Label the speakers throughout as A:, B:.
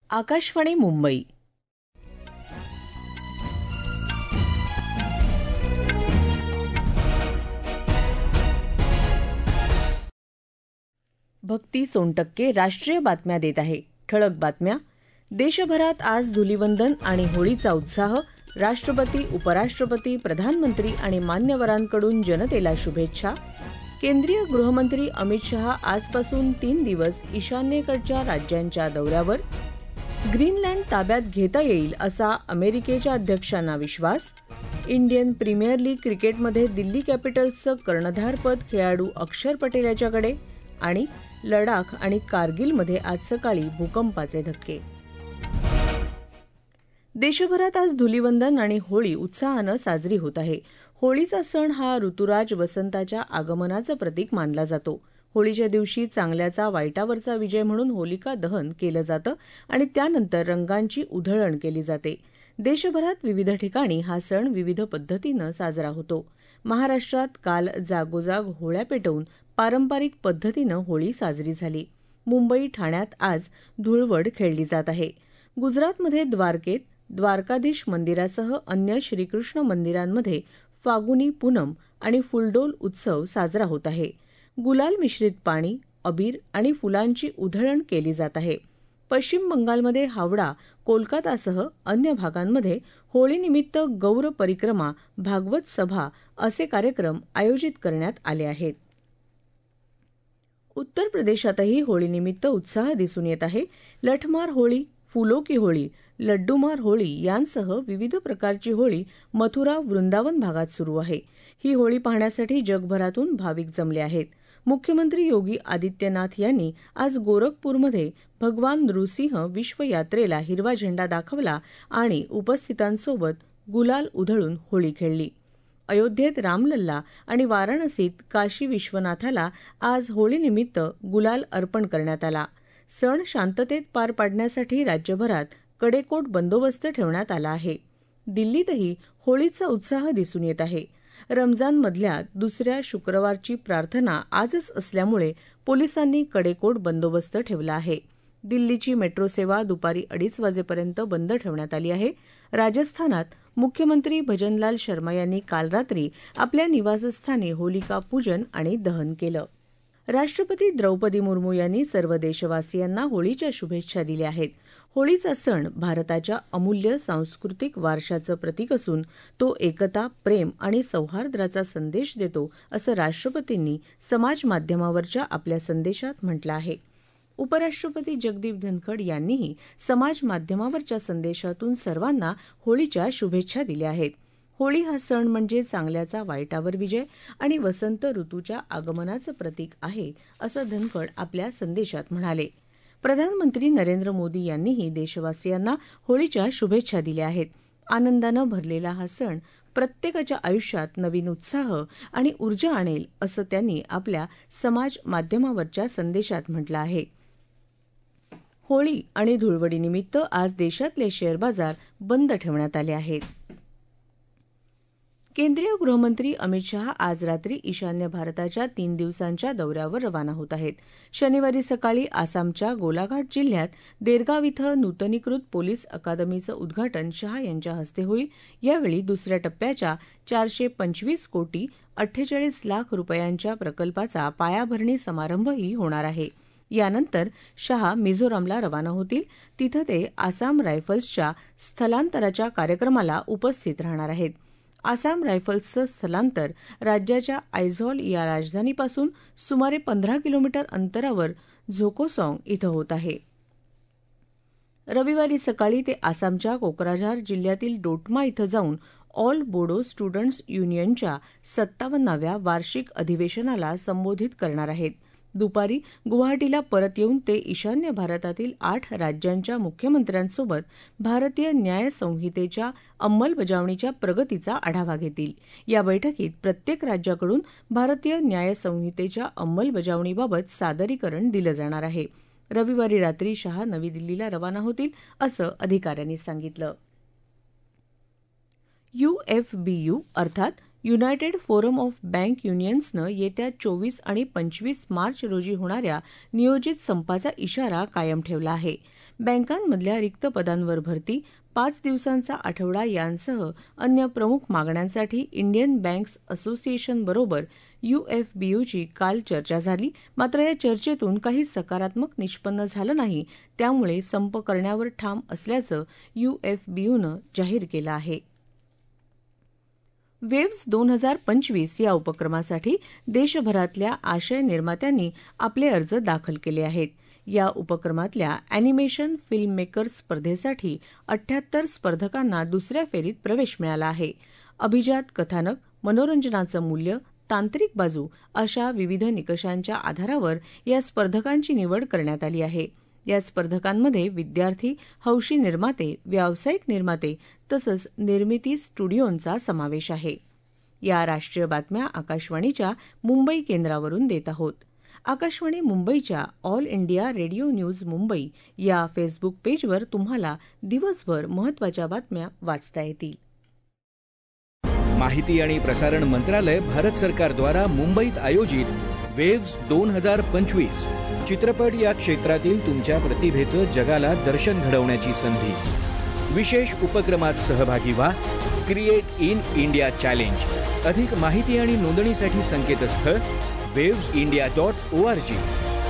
A: आकाशवाणी मुंबई. भक्ती सोनटक्के राष्ट्रीय बातम्या देत आहे. ठळक बातम्या. देशभरात आज धुलिवंदन आणि होळीचा उत्साह. राष्ट्रपती, उपराष्ट्रपती, प्रधानमंत्री आणि मान्यवरांकडून जनतेला शुभेच्छा. केंद्रीय गृहमंत्री अमित शहा आजपासून 3 दिवस ईशान्येकडच्या राज्यांच्या दौऱ्यावर. ग्रीनलँड ताब्यात घेता येईल असा अमेरिकेच्या अध्यक्षांना विश्वास. इंडियन प्रीमियर लीग क्रिकेटमध्ये दिल्ली कॅपिटल्सचं कर्णधारपद खेळाडू अक्षर पटेल याच्याकडे. आणि लडाख आणि कारगिलमध्ये आज सकाळी भूकंपाचे धक्के. देशभरात आज धुलिवंदन आणि होळी उत्साहानं साजरी होत आहे. होळीचा सण हा ऋतुराज वसंताच्या आगमनाचं प्रतीक मानला जातो. होळीच्या दिवशी चांगल्याचा वाईटावरचा विजय म्हणून होलिका दहन केलं जातं आणि त्यानंतर रंगांची उधळण केली जाते. देशभरात विविध ठिकाणी हा सण विविध पद्धतीनं साजरा होतो. महाराष्ट्रात काल जागोजाग होळ्या पेटवून पारंपरिक पद्धतीनं होळी साजरी झाली. मुंबई, ठाण्यात आज धुळवड खेळली जात आहे. गुजरातमध्ये द्वारकेत द्वारकाधीश मंदिरासह अन्य श्रीकृष्ण मंदिरांमध्ये फागुनी पूनम आणि फुलडोल उत्सव साजरा होत आहे. गुलाल मिश्रित पाणी, अबीर आणि फुलांची उधळण केली जात आहे. पश्चिम बंगालमध्ये हावडा, कोलकातासह अन्य भागांमध्ये होळीनिमित्त गौर परिक्रमा, भागवत सभा असे कार्यक्रम आयोजित करण्यात आले आहेत. उत्तर प्रदेशातही होळीनिमित्त उत्साह दिसून येत आहे. लठमार होळी, फुलो की होळी, लड्डूमार होळी यांसह विविध प्रकारची होळी मथुरा, वृंदावन भागात सुरू आहे. ही होळी पाहण्यासाठी जगभरातून भाविक जमले आहेत. मुख्यमंत्री योगी आदित्यनाथ यांनी आज गोरखपूरमध्ये भगवान नृसिंह विश्व यात्रेला हिरवा झेंडा दाखवला आणि उपस्थितांसोबत गुलाल उधळून होळी खेळली. अयोध्येत रामलल्ला आणि वाराणसीत काशी विश्वनाथाला आज होळीनिमित्त गुलाल अर्पण करण्यात आला. सण शांततेत पार पाडण्यासाठी राज्यभरात कडेकोट बंदोबस्त ठेवण्यात आला आहे. दिल्लीतही होळीचा उत्साह दिसून येत आहे. रमजानमधल्या दुसऱ्या शुक्रवारची प्रार्थना आजच असल्यामुळे पोलिसांनी कडेकोट बंदोबस्त ठेवला आहे. दिल्लीची मेट्रो सेवा दुपारी 2:30 वाजेपर्यंत बंद ठेवण्यात आली आहे. राजस्थानात मुख्यमंत्री भजनलाल शर्मा यांनी काल रात्री आपल्या निवासस्थानी होलिका पूजन आणि दहन केलं. राष्ट्रपती द्रौपदी मुर्मू यांनी सर्व देशवासियांना होळीच्या शुभेच्छा दिल्या आहेत. होळीचा सण भारताच्या अमूल्य सांस्कृतिक वारशाचं प्रतीक असून तो एकता, प्रेम आणि सौहार्दाचा संदेश देतो असं राष्ट्रपतींनी समाजमाध्यमावरच्या आपल्या संदेशात म्हटलं आहे. उपराष्ट्रपती जगदीप धनखड यांनीही समाजमाध्यमावरच्या संदेशातून सर्वांना होळीच्या शुभेच्छा दिल्या आहेत. होळी हा सण म्हणजे चांगल्याचा वाईटावर विजय आणि वसंत ऋतूच्या आगमनाचं प्रतीक आहे असं धनखड आपल्या संदेशात म्हणाले. प्रधानमंत्री नरेंद्र मोदी यांनीही देशवासियांना होळीच्या शुभेच्छा दिल्या आहेत. आनंदानं भरलेला हा सण प्रत्येकाच्या आयुष्यात नवीन उत्साह आणि ऊर्जा आणेल असं त्यांनी आपल्या समाज माध्यमावरच्या संदेशात म्हटलं आहे. होळी आणि धुळवडीनिमित्त आज देशातले शेअर बाजार बंद ठेवण्यात आले आहेत. केंद्रीय गृहमंत्री अमित शहा आज रात्री ईशान्य भारताच्या 3 दिवसांच्या दौऱ्यावर रवाना होत आहेत. शनिवारी सकाळी आसामच्या गोलाघाट जिल्ह्यात देरगाव इथं नूतनीकृत पोलीस अकादमीचं उद्घाटन शहा यांच्या हस्ते होईल. यावेळी दुसऱ्या टप्प्याच्या 425 कोटी 48 लाख रुपयांच्या प्रकल्पाचा पायाभरणी समारंभही होणार आहे. यानंतर शहा मिझोरामला रवाना होतील. तिथं ते आसाम रायफल्सच्या स्थलांतराच्या कार्यक्रमाला उपस्थित राहणार आहेत. आसाम रायफल्सचं स्थलांतर राज्याच्या आयझॉल या राजधानीपासून सुमारे 15 किलोमीटर अंतरावर झोकोसॉंग इथं होत आहे. रविवारी सकाळी ते आसामच्या कोक्राझार जिल्ह्यातील डोटमा इथं जाऊन ऑल बोडो स्टुडंट्स युनियनच्या 57व्या वार्षिक अधिवेशनाला संबोधित करणार आहेत. दुपारी गुवाहाटीला परत येऊन ते ईशान्य भारतातील 8 राज्यांच्या मुख्यमंत्र्यांसोबत भारतीय न्याय संहितेच्या अंमलबजावणीच्या प्रगतीचा आढावा घेतील. या बैठकीत प्रत्येक राज्याकडून भारतीय न्याय संहितेच्या अंमलबजावणीबाबत सादरीकरण दिलं जाणार आहे. रविवारी रात्री शहा नवी दिल्लीला रवाना होतील असं अधिकाऱ्यांनी सांगितलं. UFBU अर्थात युनायटेड फोरम ऑफ बँक युनियन्सनं येत्या 24 आणि 25 मार्च रोजी होणाऱ्या नियोजित संपाचा इशारा कायम ठेवला आहे. बँकांमधल्या रिक्त पदांवर भरती, 5 दिवसांचा आठवडा यांसह अन्य प्रमुख मागण्यांसाठी इंडियन बँक्स असोसिएशनबरोबर UFBUची काल चर्चा झाली. मात्र या चर्चेतून काही सकारात्मक निष्पन्न झालं नाही. त्यामुळे संप करण्यावर ठाम असल्याचं UFBUनं जाहीर केलं आहे. वेव्हज 2025 या उपक्रमासाठी देशभरातल्या आशय निर्मात्यांनी आपले अर्ज दाखल केले आहेत. या उपक्रमातल्या अॅनिमेशन फिल्म मेकर्स स्पर्धेसाठी 78 स्पर्धकांना दुसऱ्या फेरीत प्रवेश मिळाला आहे. अभिजात कथानक, मनोरंजनाचं मूल्य, तांत्रिक बाजू अशा विविध निकषांच्या आधारावर या स्पर्धकांची निवड करण्यात आली आहे. या स्पर्धकांमध्ये विद्यार्थी, हौशी निर्माते, व्यावसायिक निर्माते तसंच निर्मिती स्टुडिओंचा समावेश आहे. या राष्ट्रीय बातम्या आकाशवाणीच्या मुंबई केंद्रावरून देत आहोत. आकाशवाणी मुंबईच्या All India radio news Mumbai या फेसबुक पेजवर तुम्हाला दिवसभर महत्त्वाच्या बातम्या वाचता येतील.
B: माहिती आणि प्रसारण मंत्रालय भारत सरकारद्वारा मुंबईत आयोजित वेव्हज 2025 चित्रपट या क्षेत्रातील तुमच्या प्रतिभेचं जगाला दर्शन घडवण्याची संधी. विशेष उपक्रमात सहभागी व्हा. Create in India challenge. अधिक माहिती आणि नोंदणीसाठी संकेतस्थळ wavesindia.org.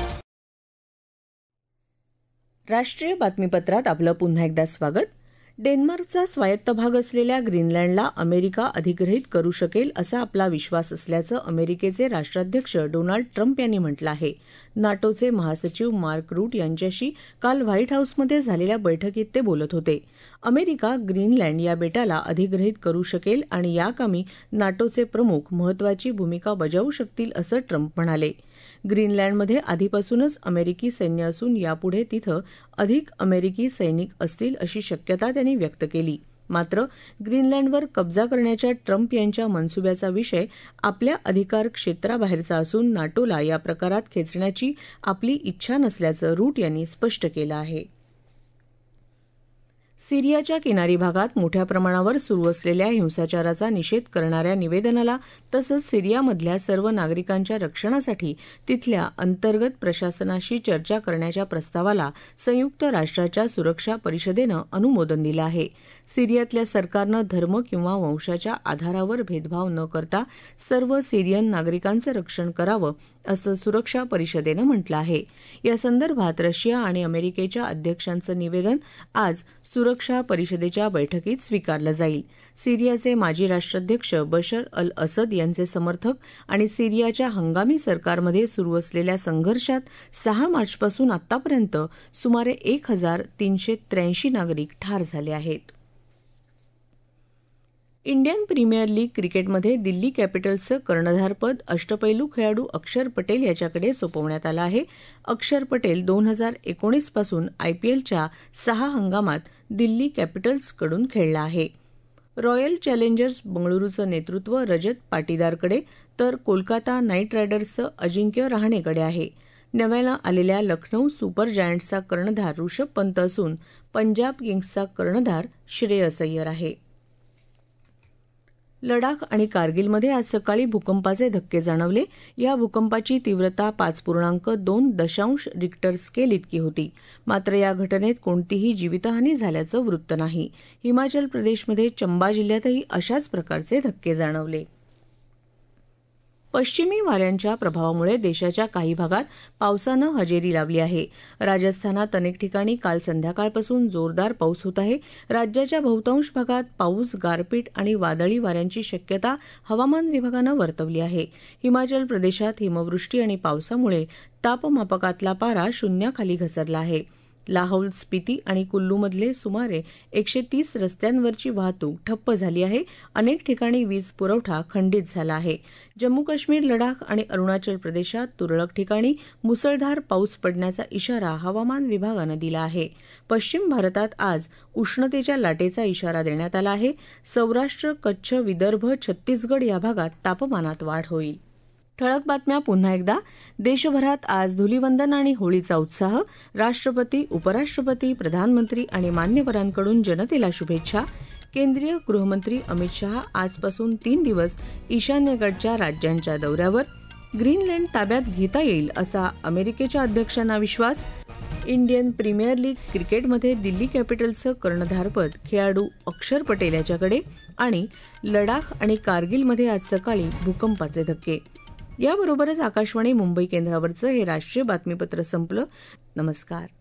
A: राष्ट्रीय बातमीपत्रात आपलं पुन्हा एकदा स्वागत. डेन्मार्कचा स्वायत्त भाग असलेल्या ग्रीनलँडला अमेरिका अधिग्रहित करू शकेल असा आपला विश्वास असल्याचं अमेरिकेचे राष्ट्राध्यक्ष डोनाल्ड ट्रम्प यांनी म्हटलं आहे. नाटोचे महासचिव मार्क रूट यांच्याशी काल व्हाईट हाऊसमध्ये झालेल्या बैठकीत ते बोलत होते. अमेरिका ग्रीनलँड या बेटाला अधिग्रहित करू शकेल आणि याकामी नाटोचे प्रमुख महत्त्वाची भूमिका बजावू शकतील असं ट्रम्प म्हणाले. ग्रीनलँडमध्ये आधीपासूनच अमेरिकी सैन्य असून यापुढे तिथं अधिक अमेरिकी सैनिक असतील अशी शक्यता त्यांनी व्यक्त केली. मात्र ग्रीनलँडवर कब्जा करण्याच्या ट्रम्प यांच्या मनसुब्याचा विषय आपल्या अधिकार क्षेत्राबाहेरचा असून नाटोला या प्रकारात खेचण्याची आपली इच्छा नसल्याचं रूट यांनी स्पष्ट केलं आहे. सिरियाच्या किनारी भागात मोठ्या प्रमाणावर सुरू असलेल्या हिंसाचाराचा निषेध करणाऱ्या निवेदनाला तसंच सिरियामधल्या सर्व नागरिकांच्या रक्षणासाठी तिथल्या अंतर्गत प्रशासनाशी चर्चा करण्याच्या प्रस्तावाला संयुक्त राष्ट्राच्या सुरक्षा परिषदेनं अनुमोदन दिलं आहे. सिरियातल्या सरकारनं धर्म किंवा वंशाच्या आधारावर भेदभाव न करता सर्व सिरियन नागरिकांचं रक्षण करावं असं सुरक्षा परिषदेनं म्हटलं आहे. या संदर्भात रशिया आणि अमेरिकेच्या अध्यक्षांचं निवेदन आज सुरक्षा परिषदेच्या बैठकीत स्वीकारलं जाईल. सिरियाचे माजी राष्ट्राध्यक्ष बशर अल असद यांचे समर्थक आणि सिरियाच्या हंगामी सरकारमध्ये सुरू असलेल्या संघर्षात 6 मार्चपासून आतापर्यंत सुमारे 1383 नागरिक ठार झाले आहेत. इंडियन प्रीमियर लीग क्रिकेटमध्ये दिल्ली कॅपिटल्सचं कर्णधारपद अष्टपैलू खेळाडू अक्षर पटेल याच्याकडे सोपवण्यात आलं आहे. अक्षर पटेल 2019 पासून IPLच्या 6 हंगामात दिल्ली कॅपिटल्सकडून खेळला आहे. रॉयल चॅलेंजर्स बंगळुरूचं नेतृत्व रजत पाटीदारकडे तर कोलकाता नाईट रायडर्सचं अजिंक्य रहाणेकडे आहे. नव्यानं आलेल्या लखनौ सुपर जायंट्सचा कर्णधार ऋषभ पंत असून पंजाब किंग्सचा कर्णधार श्रेयस अय्यर आहे. लडाख आणि कारगिलमध्ये आज सकाळी भूकंपाचे धक्के जाणवले. या भूकंपाची तीव्रता 5.2 रिक्टर स्केल इतकी होती. मात्र या घटनेत कोणतीही जीवितहानी झाल्याचं वृत्त नाही. हिमाचल प्रदेशमध्ये चंबा जिल्ह्यातही अशाच प्रकारचे धक्के जाणवले. पश्चिमी वाऱ्यांच्या प्रभावामुळे देशाच्या काही भागात पावसानं हजेरी लावली आहे. राजस्थानात अनेक ठिकाणी काल संध्याकाळपासून जोरदार पाऊस होत आहे. राज्याच्या बहुतांश भागात पाऊस, गारपीट आणि वादळी वाऱ्यांची शक्यता हवामान विभागानं वर्तवली आहे. हिमाचल प्रदेशात हिमवृष्टी आणि पावसामुळे तापमापकातला पारा शून्याखाली घसरला आहे. लाहौल स्पिती आणि कुल्लूमधले सुमारे 130 रस्त्यांवरची वाहतूक ठप्प झाली आहे. अनेक ठिकाणी वीज पुरवठा खंडित झाला आहे. जम्मू काश्मीर, लडाख आणि अरुणाचल प्रदेशात तुरळक ठिकाणी मुसळधार पाऊस पडण्याचा इशारा हवामान विभागानं दिला आहे. पश्चिम भारतात आज उष्णतेच्या लाटेचा इशारा देण्यात आला आहे. सौराष्ट्र, कच्छ, विदर्भ, छत्तीसगड या भागात तापमानात वाढ होईल. ठळक बातम्या पुन्हा एकदा. देशभरात आज धुलीवंदन आणि होळीचा उत्साह. राष्ट्रपती, उपराष्ट्रपती, प्रधानमंत्री आणि मान्यवरांकडून जनतेला शुभेच्छा. केंद्रीय गृहमंत्री अमित शहा आजपासून 3 दिवस ईशान्येकडच्या राज्यांच्या दौऱ्यावर. ग्रीनलँड ताब्यात घेता येईल असा अमेरिकेच्या अध्यक्षांना विश्वास. इंडियन प्रीमियर लीग क्रिकेटमध्ये दिल्ली कॅपिटल्सचं कर्णधारपद खेळाडू अक्षर पटेल याच्याकडे आणि लडाख आणि कारगिलमध्ये आज सकाळी भूकंपाचे धक्के. याबरोबरच आकाशवाणी मुंबई केंद्रावरचं हे राष्ट्रीय बातमीपत्र संपलं. नमस्कार.